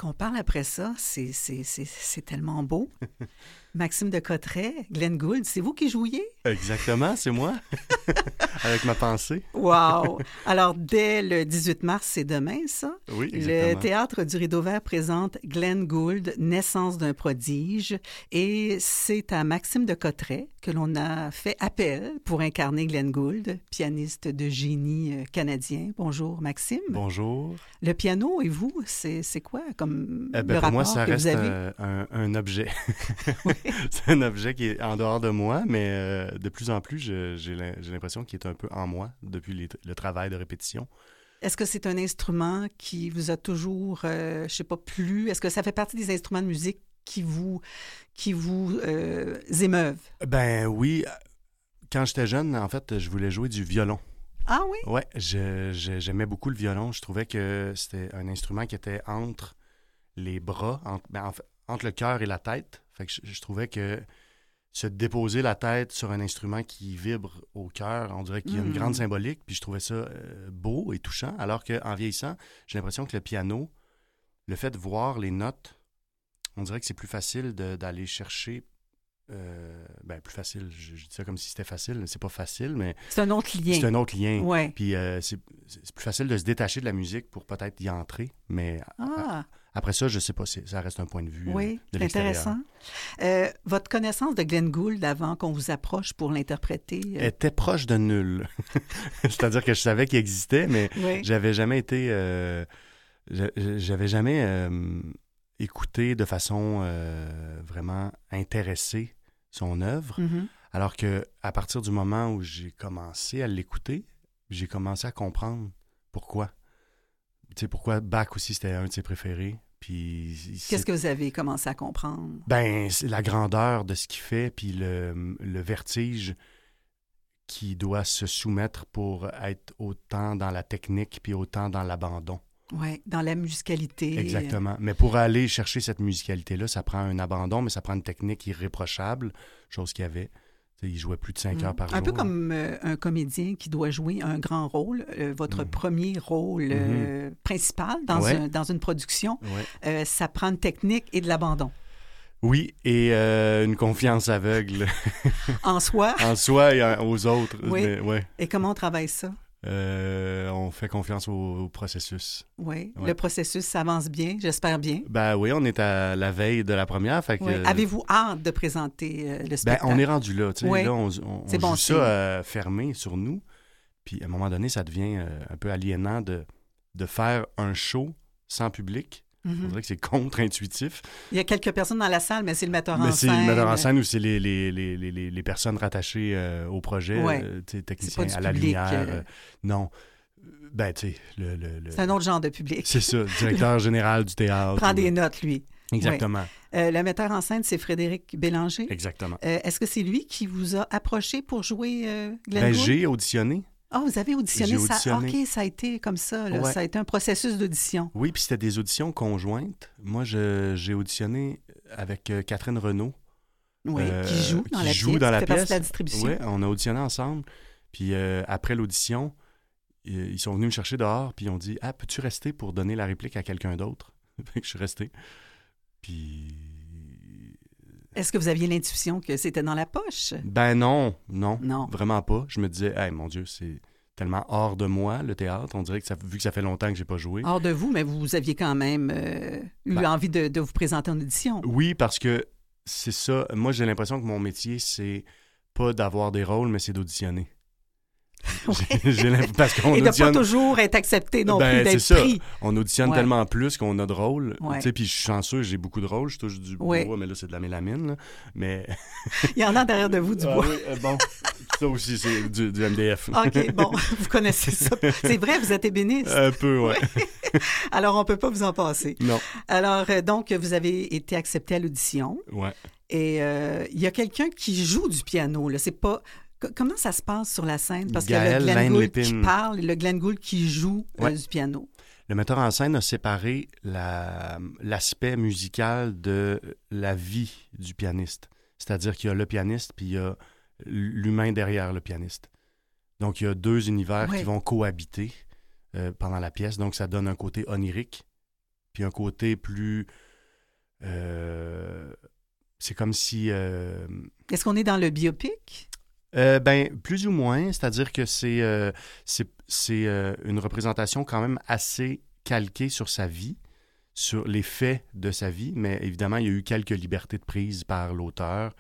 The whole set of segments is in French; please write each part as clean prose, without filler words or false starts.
qu'on parle après ça, c'est tellement beau. Maxime de Cotteret, Glenn Gould, c'est vous qui jouiez? Exactement, c'est moi, avec ma pensée. Wow! Alors, dès le 18 mars, c'est demain, ça? Oui, exactement. Le Théâtre du Rideau Vert présente Glenn Gould, Naissance d'un prodige. Et c'est à Maxime de Cotteret que l'on a fait appel pour incarner Glenn Gould, pianiste de génie canadien. Bonjour, Maxime. Bonjour. Le piano et vous, c'est quoi comme le pour rapport moi, ça que reste vous avez? un objet. Oui. C'est un objet qui est en dehors de moi, mais de plus en plus, j'ai l'impression qu'il est un peu en moi depuis le travail de répétition. Est-ce que c'est un instrument qui vous a toujours, je sais pas, plu? Est-ce que ça fait partie des instruments de musique qui vous émeuvent? Ben oui, quand j'étais jeune, en fait, je voulais jouer du violon. Ah oui? Ouais, j'aimais beaucoup le violon. Je trouvais que c'était un instrument qui était entre les bras, entre le cœur et la tête. Fait que je trouvais que se déposer la tête sur un instrument qui vibre au cœur, on dirait qu'il y a une grande symbolique. Puis je trouvais ça beau et touchant. Alors qu'en vieillissant, j'ai l'impression que le piano, le fait de voir les notes, on dirait que c'est plus facile d'aller chercher. Plus facile, je dis ça comme si c'était facile, c'est pas facile, mais C'est un autre lien. c'est un autre lien. Ouais. Puis c'est plus facile de se détacher de la musique pour peut-être y entrer, mais après ça, je sais pas, ça reste un point de vue Oui, de c'est l'extérieur. intéressant. Votre connaissance de Glenn Gould avant qu'on vous approche pour l'interpréter? Était proche de nul. C'est-à-dire que je savais qu'il existait, mais Oui. j'avais jamais été... j'avais jamais écouté de façon vraiment intéressée son œuvre. Mhm. Alors que à partir du moment où j'ai commencé à l'écouter, j'ai commencé à comprendre pourquoi. Tu sais, pourquoi Bach aussi, c'était un de ses préférés. Puis Qu'est-ce que vous avez commencé à comprendre? Ben, c'est la grandeur de ce qu'il fait, puis le vertige qui doit se soumettre pour être autant dans la technique, puis autant dans l'abandon. Oui, dans la musicalité. Exactement. Mais pour aller chercher cette musicalité-là, ça prend un abandon, mais ça prend une technique irréprochable, chose qu'il y avait. Tu sais, il jouait plus de 5 heures par jour. Un peu comme un comédien qui doit jouer un grand rôle, votre premier rôle principal dans une production, ça prend une technique et de l'abandon. Oui, et une confiance aveugle. En soi. En soi et aux autres. Oui. Mais, ouais. Et comment on travaille ça? On fait confiance au processus. Oui. Le processus s'avance bien, j'espère bien. Ben oui, on est à la veille de la première. Fait que, avez-vous hâte de présenter le spectacle? Ben, on est rendu là. Tu sais, là, on bon joue ça fermé sur nous. Puis à un moment donné, ça devient un peu aliénant de faire un show sans public. On dirait que c'est contre-intuitif. Il y a quelques personnes dans la salle, mais c'est le metteur en scène. C'est le metteur en scène ou c'est les personnes rattachées au projet, techniciens à la lumière. Non. Ben, tu sais, c'est un autre genre de public. C'est ça, le directeur général du théâtre. Prend des notes, lui. Exactement. Le metteur en scène, c'est Frédéric Bélanger. Exactement. Est-ce que c'est lui qui vous a approché pour jouer Glenn Gould? J'ai auditionné. Ah, vous avez auditionné. J'ai auditionné. OK, ça a été comme ça. Là. Ça a été un processus d'audition. Oui, puis c'était des auditions conjointes. Moi, j'ai auditionné avec Catherine Renaud. Oui, qui joue dans la pièce. Dans la fait pièce. Partie de la distribution. Oui, on a auditionné ensemble. Puis après l'audition, ils sont venus me chercher dehors, puis ils ont dit « Ah, peux-tu rester pour donner la réplique à quelqu'un d'autre? » Fait que je suis resté. Puis... Est-ce que vous aviez l'intuition que c'était dans la poche? Ben non, vraiment pas. Je me disais, hey, mon Dieu, c'est tellement hors de moi, le théâtre. On dirait que vu que ça fait longtemps que j'ai pas joué. Hors de vous, mais vous aviez quand même eu envie de vous présenter en audition. Oui, parce que c'est ça. Moi, j'ai l'impression que mon métier, c'est pas d'avoir des rôles, mais c'est d'auditionner. Parce qu'on et de pas toujours être accepté non plus, d'être pris. On auditionne tellement plus qu'on a de rôles. Tu sais, puis je suis chanceux, j'ai beaucoup de rôles. Je touche du bois, mais là, c'est de la mélamine. Là. Mais... Il y en a derrière de vous, du bois. Oui, bon, ça aussi, c'est du MDF. OK, bon, vous connaissez ça. C'est vrai, vous êtes ébéniste. Un peu, oui. Alors, on ne peut pas vous en passer. Non. Alors, donc, vous avez été accepté à l'audition. Oui. Et il y a quelqu'un qui joue du piano. Là. C'est pas... Comment ça se passe sur la scène? Parce Gaël qu'il y a le Glenn Gould qui parle et le Glenn Gould qui joue du piano. Le metteur en scène a séparé l'aspect musical de la vie du pianiste. C'est-à-dire qu'il y a le pianiste puis il y a l'humain derrière le pianiste. Donc, il y a deux univers qui vont cohabiter pendant la pièce. Donc, ça donne un côté onirique puis un côté plus... c'est comme si... Est-ce qu'on est dans le biopic? Ben, plus ou moins, c'est-à-dire que c'est une représentation quand même assez calquée sur sa vie, sur les faits de sa vie, mais évidemment, il y a eu quelques libertés de prise par l'auteur,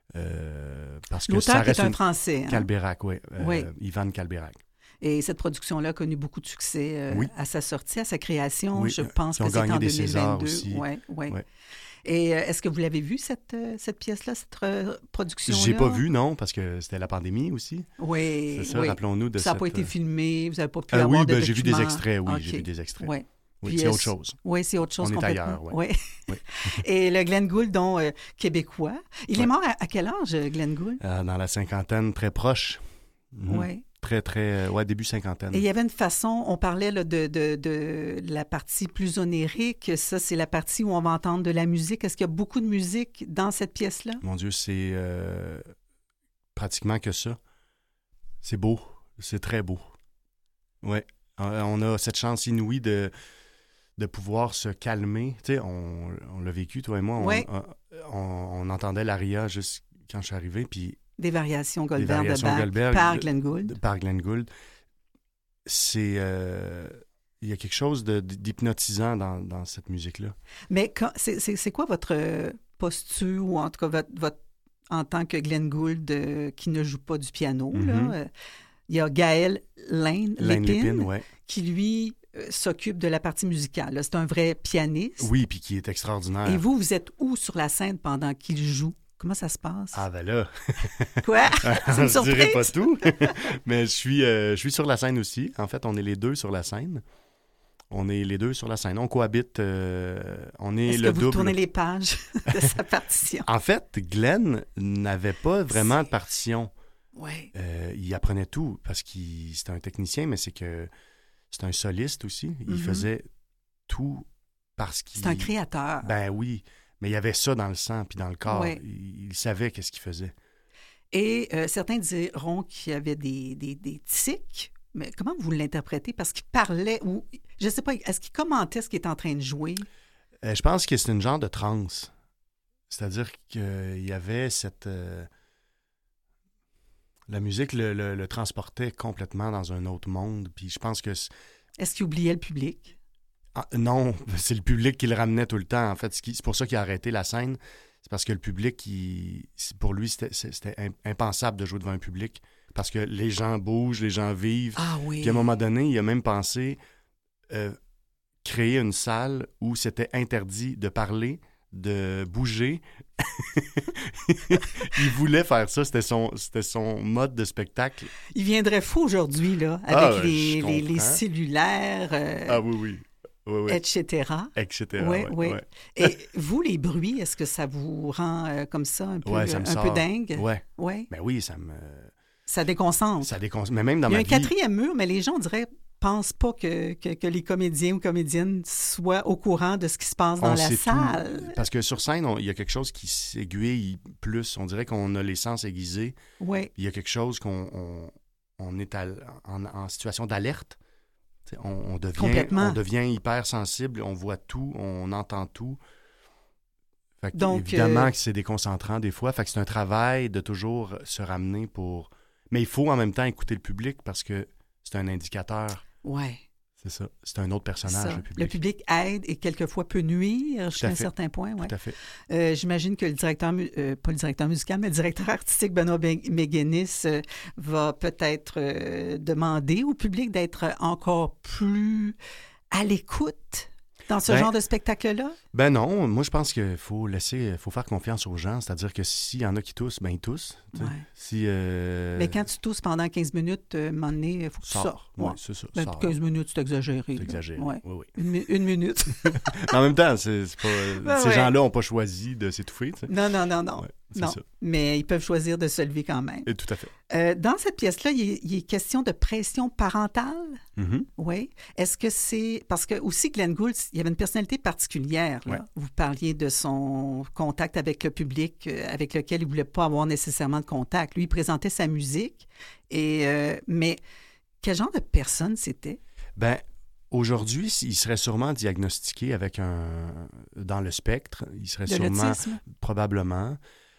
parce que ça L'auteur qui reste est un Français. Hein? Calberac, oui. Oui. Ivan Calberac. Et cette production-là a connu beaucoup de succès Oui. à sa sortie, à sa création. Oui, Je pense ils ont que c'est gagné en des Césars 2022. aussi. Ouais. Ouais. Et est-ce que vous l'avez vue, cette pièce-là, cette production-là? J'ai pas vu, non, parce que c'était la pandémie aussi. Oui. C'est ça, oui. rappelons-nous de ça n'a cette... pas été filmé, vous n'avez pas pu avoir oui, de j'ai vu des documents. extraits, oui, Okay. j'ai vu des extraits. Ouais. Oui, Puis, c'est autre chose. Oui, c'est autre chose On est complètement. ailleurs, oui. Ouais. Oui. Et le Glenn Gould, donc québécois, il est Ouais. mort à quel âge, Glenn Gould? Dans la cinquantaine, très proche. Oui. Très, début cinquantaine. Et il y avait une façon, on parlait là, de la partie plus onérique, ça c'est la partie où on va entendre de la musique. Est-ce qu'il y a beaucoup de musique dans cette pièce-là? Mon Dieu, c'est pratiquement que ça. C'est beau, c'est très beau. Oui, on a cette chance inouïe de pouvoir se calmer. Tu sais, on l'a vécu, toi et moi. Ouais. On entendait l'aria juste quand je suis arrivé, puis Des variations des Goldberg variations de Bach Goldberg par Glenn Gould. par Glenn Gould. C'est... il y a quelque chose d'hypnotisant dans cette musique-là. Mais c'est quoi votre posture, ou en tout cas votre en tant que Glenn Gould qui ne joue pas du piano? Là, il y a Gaël Lépine ouais. qui, lui, s'occupe de la partie musicale. Là, c'est un vrai pianiste. Oui, puis qui est extraordinaire. Et vous êtes où sur la scène pendant qu'il joue? Comment ça se passe? Ah ben là... Quoi? C'est une je dirais pas surprise? tout, mais je suis sur la scène aussi. En fait, on est les deux sur la scène. On est les deux sur la scène. On cohabite, on est Est-ce le que vous double. tournez les pages de sa partition? En fait, Glenn n'avait pas vraiment de partition. Oui. Il apprenait tout parce qu'il c'était un technicien, mais c'est un soliste aussi. Il faisait tout parce qu'il... C'est un créateur. Ben oui, mais il y avait ça dans le sang puis dans le corps. Ouais. Il savait qu'est-ce qu'il faisait. Et certains diront qu'il y avait des tics, mais comment vous l'interprétez? Parce qu'il parlait, ou je ne sais pas, est-ce qu'il commentait ce qu'il était en train de jouer? Je pense que c'est une genre de transe. C'est-à-dire qu'il y avait cette... la musique le transportait complètement dans un autre monde. Puis je pense que... Est-ce qu'il oubliait le public? Non, c'est le public qui le ramenait tout le temps. En fait, c'est pour ça qu'il a arrêté la scène. C'est parce que le public, pour lui, c'était impensable de jouer devant un public. Parce que les gens bougent, les gens vivent. Ah oui. Puis à un moment donné, il a même pensé créer une salle où c'était interdit de parler, de bouger. Il voulait faire ça, c'était son mode de spectacle. Il viendrait fou aujourd'hui, là, avec je les comprends. cellulaires, Oui. etc. Etc. Oui. Ouais. Et vous, les bruits, est-ce que ça vous rend comme ça un peu, Ouais, ça me un peu sort. dingue? Ouais. Oui. Ben oui, ça Ça déconcentre. Mais même dans Il y a ma un vie... quatrième mur, mais les gens, on dirait, pensent pas que les comédiens ou comédiennes soient au courant de ce qui se passe dans On la sait salle. tout. Parce que sur scène, il y a quelque chose qui s'aiguille plus. On dirait qu'on a les sens aiguisés. Oui. Il y a quelque chose qu'on est en situation d'alerte. T'sais, on devient hyper sensible, on voit tout, on entend tout. Fait que, Donc, évidemment que c'est déconcentrant des fois. Fait que c'est un travail de toujours se ramener pour... Mais il faut en même temps écouter le public parce que c'est un indicateur. Oui. C'est ça. C'est un autre personnage, le public. Le public aide et quelquefois peut nuire jusqu'à un fait. certain point. Ouais. Tout à fait. J'imagine que le directeur, pas le directeur musical, mais le directeur artistique Benoît Méguénis va peut-être demander au public d'être encore plus à l'écoute dans ce genre de spectacle-là? Ben non, moi je pense qu'il faut faire confiance aux gens, c'est-à-dire que s'il y en a qui toussent, ben ils toussent. Ouais. Si, Mais quand tu tousses pendant 15 minutes, à un moment donné, il faut que tu sortes. Oui, c'est ça. Ben, 15 minutes, c'est exagéré. C'est exagéré, Ouais. oui. Une minute. En même temps, c'est pas, ces gens-là n'ont pas choisi de s'étouffer. Tu sais. Non. Ouais, c'est Non. ça. Mais ils peuvent choisir de se lever quand même. Et tout à fait. Dans cette pièce-là, il est question de pression parentale. Mm-hmm. Oui. Est-ce que c'est... Parce que aussi, Glenn Gould, il y avait une personnalité particulière. Là. Ouais. Vous parliez de son contact avec le public avec lequel il ne voulait pas avoir nécessairement de contact. Lui, il présentait sa musique. Mais quel genre de personne c'était? Ben, Aujourd'hui, il serait sûrement diagnostiqué dans le spectre. Il serait sûrement, l'autisme? probablement.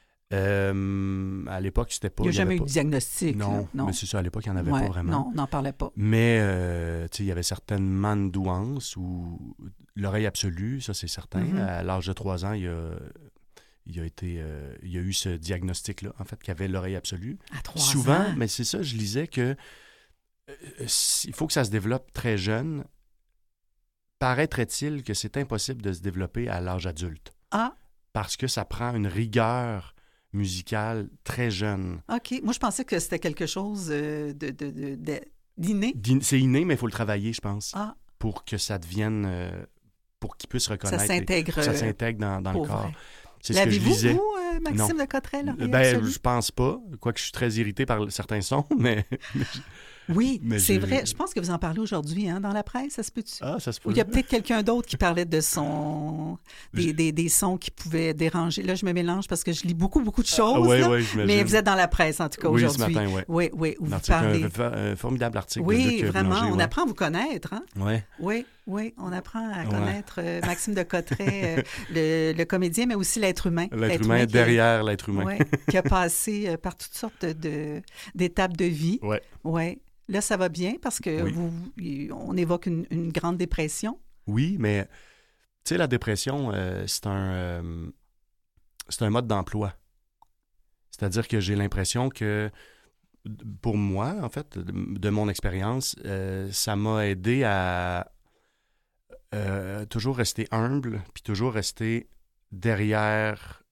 À l'époque, c'était pas... Il n'y a jamais eu pas... de diagnostic. Non, là. Non, mais c'est ça, à l'époque, il n'y en avait ouais, pas vraiment. non, on n'en parlait pas. Mais, il y avait certainement une douance ou l'oreille absolue, ça, c'est certain. Mm-hmm. À l'âge de 3 ans, il y a eu ce diagnostic-là, en fait, qu'il avait l'oreille absolue. À 3 Souvent, ans? mais c'est ça, je lisais que il faut que ça se développe très jeune. Paraîtrait-il que c'est impossible de se développer à l'âge adulte. Ah, Parce que ça prend une rigueur musicale très jeune. OK. Moi, je pensais que c'était quelque chose d'inné. C'est inné, mais il faut le travailler, je pense, Ah, pour que ça devienne... pour qu'il puisse reconnaître... ça s'intègre. ça s'intègre dans le pour corps. vrai. C'est ce que je L'avez-vous, lisais. vous, Maxime de Cotterêts, l'oreille Ben, absolue? je pense pas. Quoique je suis très irrité par certains sons, mais... Oui, mais c'est j'ai- vrai. Je pense que vous en parlez aujourd'hui dans la presse, ça se peut-tu? Ah, ça se peut. Ou il y a peut-être quelqu'un d'autre qui parlait de son... des sons qui pouvaient déranger. Là, je me mélange parce que je lis beaucoup de choses. Oui, là. oui, j'imagine. Mais vous êtes dans la presse, en tout cas, Oui, ce aujourd'hui. matin, oui. Oui, oui, où vous L'article, parlez. un formidable article de Oui, Luc vraiment, Boulanger, on ouais. apprend à vous connaître, hein? Ouais. Oui, oui, on apprend à Ouais. connaître Maxime de Cotterêts, le comédien, mais aussi l'être humain. L'être humain qui a- derrière l'être humain. ouais, qui a passé par toutes sortes d'étapes de vie. Ouais. Oui. Là, ça va bien parce que Oui. on évoque une grande dépression. Oui, mais tu sais, la dépression, c'est un mode d'emploi. C'est-à-dire que j'ai l'impression que, pour moi, en fait, de mon expérience, ça m'a aidé à toujours rester humble, puis toujours rester derrière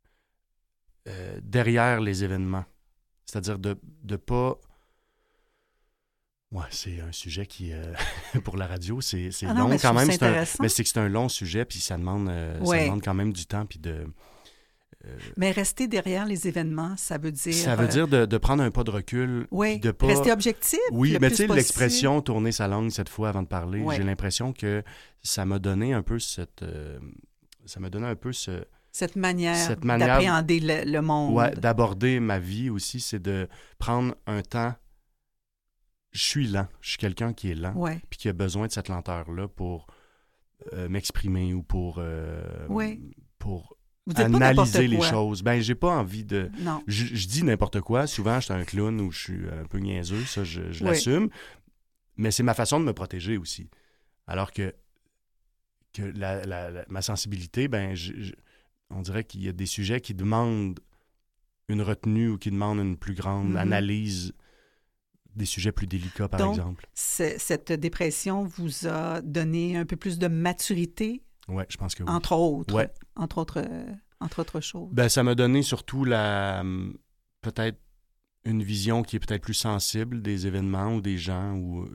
les événements. C'est-à-dire de pas... Ouais, c'est un sujet qui, pour la radio, c'est Ah non, long mais je quand trouve même. ça C'est intéressant. mais c'est que c'est un long sujet, puis ça demande quand même du temps, puis de... Mais rester derrière les événements, ça veut dire... Ça veut dire de prendre un pas de recul. oui, puis de pas... rester objectif. Oui, le mais plus tu sais, possible. l'expression tourner sa langue cette fois avant de parler, Ouais. j'ai l'impression que ça m'a donné un peu cette Cette manière cette manière- d'appréhender le monde. ouais, d'aborder ma vie aussi, c'est de prendre un temps. Je suis lent, je suis quelqu'un qui est lent, Ouais. puis qui a besoin de cette lenteur-là pour m'exprimer ou pour Oui. pour Vous dites pas n'importe analyser les quoi. choses. Ben, j'ai pas envie de... Non. Je dis n'importe quoi. Souvent, je suis un clown ou je suis un peu niaiseux. Ça, je Oui. l'assume. Mais c'est ma façon de me protéger aussi. Alors que ma sensibilité, ben, on dirait qu'il y a des sujets qui demandent une retenue ou qui demandent une plus grande Mhm. analyse des sujets plus délicats, par Donc, exemple. Cette dépression vous a donné un peu plus de maturité, Oui, je pense que oui. entre autres. Ouais. Entre autres choses. Ben, ça m'a donné surtout peut-être une vision qui est peut-être plus sensible des événements ou des gens ou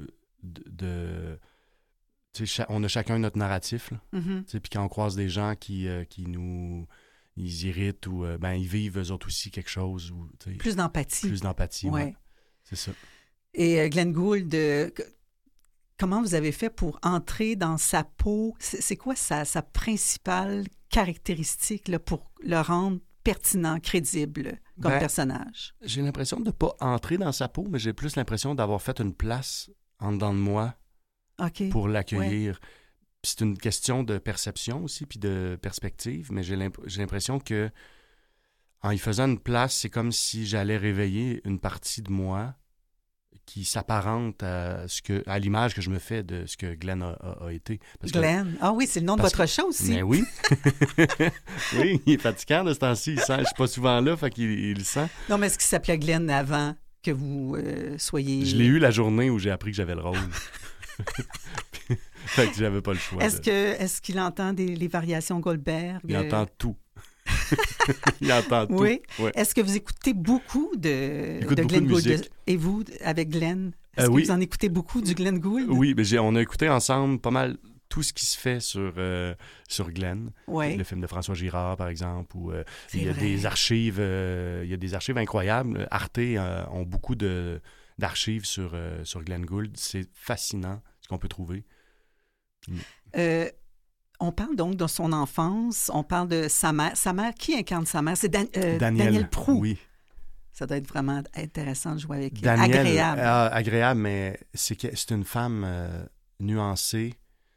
tu sais, on a chacun notre narratif, là. Mhm. Tu sais, puis quand on croise des gens qui ils irritent ou ben ils vivent eux autres aussi quelque chose ou tu sais, Plus d'empathie. plus d'empathie, Ouais. ouais. C'est ça. Et Glenn Gould, comment vous avez fait pour entrer dans sa peau? C'est quoi sa principale caractéristique là, pour le rendre pertinent, crédible comme Ben, personnage? J'ai l'impression de ne pas entrer dans sa peau, mais j'ai plus l'impression d'avoir fait une place en dedans de moi OK. pour l'accueillir. Puis c'est une question de perception aussi, puis de perspective, mais j'ai l'impression que en y faisant une place, c'est comme si j'allais réveiller une partie de moi qui s'apparente à l'image que je me fais de ce que Glenn a été. Parce que- Glenn. Ah oui, c'est le nom de parce votre chat aussi. Mais oui. Oui, il est fatigant de ce temps-ci. Je suis pas souvent là, fait qu'il il le sent. Non, mais est-ce qu'il s'appelait Glenn avant que vous soyez... Je l'ai eu la journée où j'ai appris que j'avais le rôle. Fait que j'avais pas le choix. Est-ce qu'il entend les variations Goldberg? Il entend tout. Il entend tout. Oui. Ouais. Est-ce que vous écoutez beaucoup de J'écoute beaucoup Glenn de Gould? musique. Et vous, avec Glenn, est-ce que oui. vous en écoutez beaucoup du Glenn Gould? Oui, mais on a écouté ensemble pas mal tout ce qui se fait sur Glenn. Oui. Le film de François Girard, par exemple, où C'est il y a vrai. des archives, incroyables. Arte ont beaucoup d'archives sur Glenn Gould. C'est fascinant ce qu'on peut trouver. On parle donc de son enfance, on parle de sa mère. Sa mère, qui incarne sa mère? C'est Daniel Proulx. Oui. Ça doit être vraiment intéressant de jouer avec elle. Daniel, Agréable. agréable, mais c'est une femme nuancée,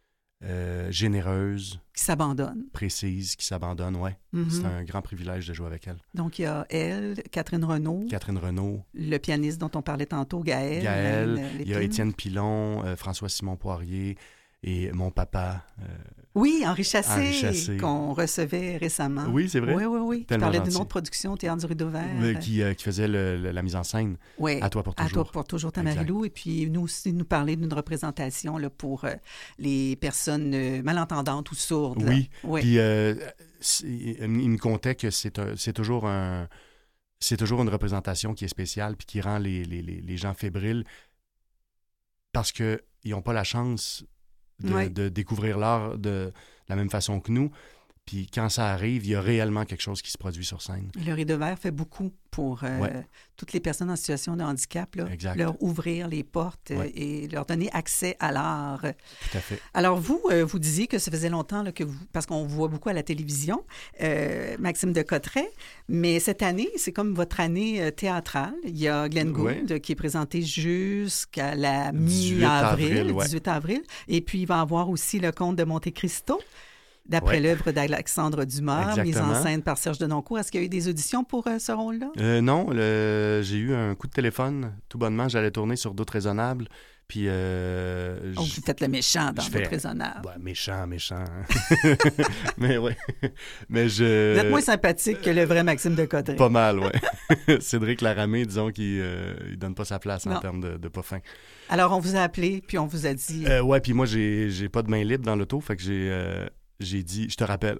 généreuse, Qui s'abandonne. précise, qui s'abandonne, ouais. Mhm. C'est un grand privilège de jouer avec elle. Donc, il y a elle, Catherine Renaud, Catherine Renaud, le pianiste dont on parlait tantôt, Gaël. il y a Lépine. Étienne Pilon, François-Simon Poirier et mon papa. Oui, Henri Chassé, Henri Chassé. qu'on recevait récemment. Oui, c'est vrai. Oui. Qui Tellement parlait d'une gentil. autre production au Théâtre du Rideau Vert. Qui faisait la mise en scène. Oui. À toi pour À toujours. toi pour toujours, Tamarilou. Et puis, nous aussi, nous parler d'une représentation là, pour les personnes malentendantes ou sourdes. là. Oui. Oui. Puis il me contait que c'est toujours une représentation qui est spéciale puis qui rend les gens fébriles parce qu'ils n'ont pas la chance de découvrir l'art de la même façon que nous. Puis quand ça arrive, il y a réellement quelque chose qui se produit sur scène. Le Rideau Vert fait beaucoup pour toutes les personnes en situation de handicap, là, Exact. leur ouvrir les portes et leur donner accès à l'art. Tout à fait. Alors vous, vous disiez que ça faisait longtemps là, que vous, parce qu'on vous voit beaucoup à la télévision, Maxime de Cotteret, mais cette année, c'est comme votre année théâtrale. Il y a Glenn Gould qui est présenté jusqu'à la 18 mi-avril, avril, 18 avril, et puis il va y avoir aussi le Comte de Monte Cristo. D'après l'œuvre d'Alexandre Dumas, mise en scène par Serge Denoncourt. Est-ce qu'il y a eu des auditions pour ce rôle-là? Non, j'ai eu un coup de téléphone. Tout bonnement, j'allais tourner sur Doute raisonnable. Puis. Vous faites le méchant dans Doute raisonnable. Ouais, méchant. Hein. Mais ouais. Mais Vous êtes moins sympathique que le vrai Maxime de Cotteret. Pas mal, ouais. Cédric Laramé, disons qu'il ne donne pas sa place en termes de pas fin. Alors, on vous a appelé, puis on vous a dit. Ouais, puis moi, j'ai pas de main libre dans l'auto, fait que j'ai dit, je te rappelle.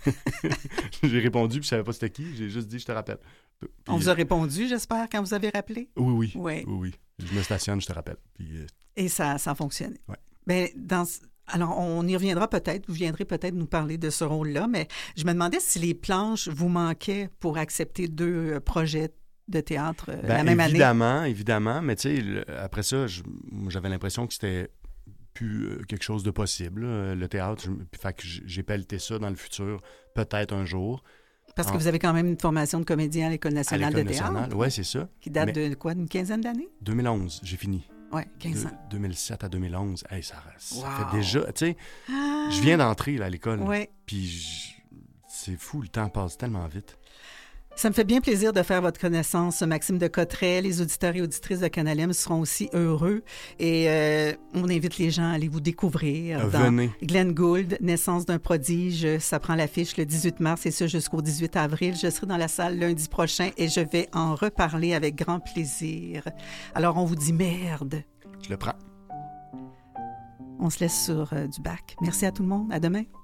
J'ai répondu, puis je savais pas c'était qui. J'ai juste dit, je te rappelle. Puis, on vous a répondu, j'espère, quand vous avez rappelé? Oui. Je me stationne, je te rappelle. Puis, et ça a fonctionné. Ouais. Bien, alors, on y reviendra peut-être. Vous viendrez peut-être nous parler de ce rôle-là, mais je me demandais si les planches vous manquaient pour accepter 2 projets de théâtre la même année. Évidemment. Mais tu sais, après ça, j'avais l'impression que c'était plus quelque chose de possible, le théâtre. Fait que j'ai pelleté ça dans le futur, peut-être un jour. Parce que vous avez quand même une formation de comédien à l'École nationale de théâtre. Oui, c'est ça. Qui date de quoi, d'une quinzaine d'années? 2011, j'ai fini. Oui, 15 ans. 2007 à 2011. Hey, ça fait déjà... Tu sais, je viens d'entrer là, à l'école. Oui. Puis c'est fou, le temps passe tellement vite. Ça me fait bien plaisir de faire votre connaissance, Maxime de Cotteret. Les auditeurs et auditrices de Canal M seront aussi heureux. Et on invite les gens à aller vous découvrir. Venez. Glenn Gould, Naissance d'un prodige. Ça prend l'affiche le 18 mars et ça jusqu'au 18 avril. Je serai dans la salle lundi prochain et je vais en reparler avec grand plaisir. Alors, on vous dit merde. Je le prends. On se laisse sur du bac. Merci à tout le monde. À demain.